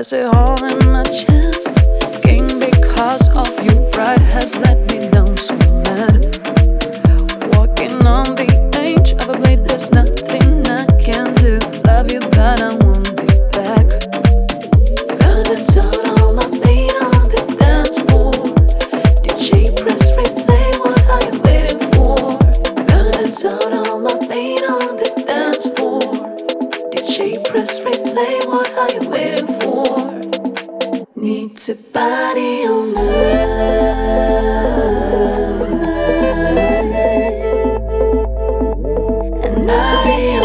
There's a hole in my chest, aching because of you. Pride has let me down so mad. Walking on the edge of a blade, there's nothing I can do. Love you, but I won't be back. Gonna dance out all my pain on the dance floor. DJ, press replay, what are you waiting for? Gonna dance out all my pain on the dance floor. DJ, press replay, what are you waiting for? Need to party all night, and I'll be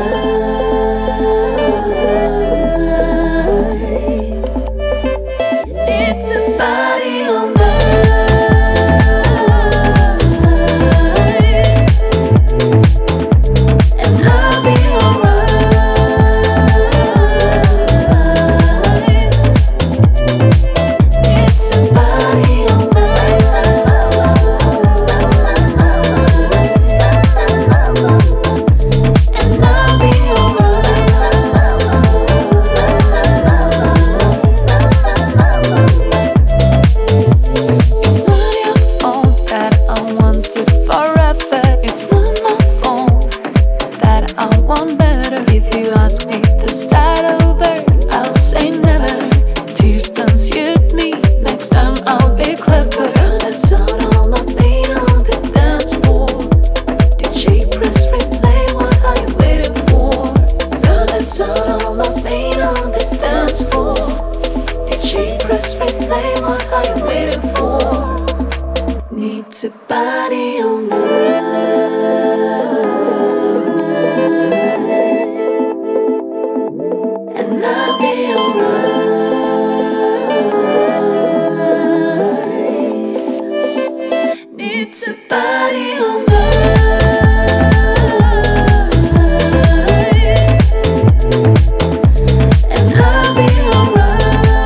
alright. Need to party all night, and I'll be alright. If you ask me to start over, I'll say never. Tears don't suit me, next time I'll be clever. Gonna dance out all my pain on the dance floor. DJ, press replay, what are you waiting for? Gonna dance out all my pain on the dance floor. DJ, press replay, what are you waiting for? Need to party all night, and I'll be alright. Need to party all night, and I'll be alright.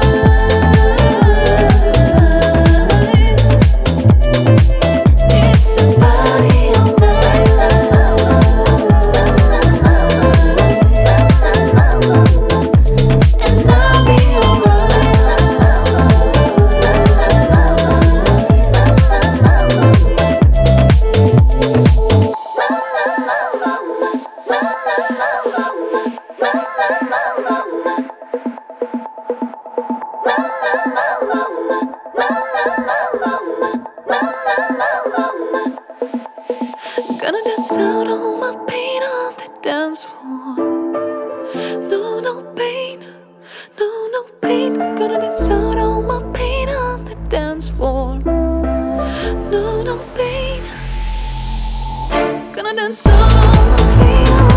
Need to party all night, and I'll be alright. Gonna dance out all my pain on the dance floor. No, no pain, no, no pain. Gonna dance out all my pain on the dance floor. No, no pain. Gonna dance out all my pain on